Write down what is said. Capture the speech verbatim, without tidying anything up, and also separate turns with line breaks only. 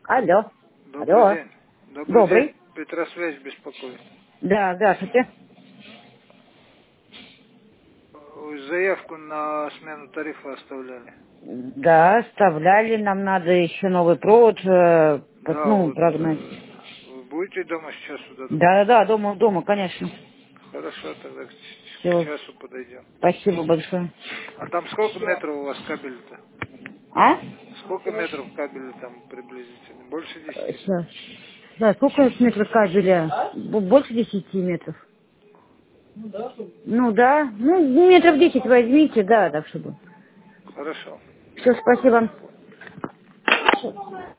Алло.
Добрый
Алло.
день. Добрый день.
Добрый.
Петросвязь беспокоит.
Да, здравствуйте.
Вы заявку на смену тарифа оставляли.
Да, оставляли, нам надо еще новый провод, э, под-
Да,
ну,
вот
прогнать.
э, вы будете дома сейчас сюда?
Да, да, да, дома, дома, конечно.
Хорошо, тогда к, к
Все,
часу подойдем.
спасибо большое.
А там сколько метров у вас кабеля-то?
А?
Сколько метров кабеля там приблизительно? Больше десяти?
Сейчас. Да, сколько это метров кабеля? Б- Больше десяти метров. Ну да, ну метров десять возьмите, да, так чтобы.
Хорошо.
Все, спасибо.
Понял.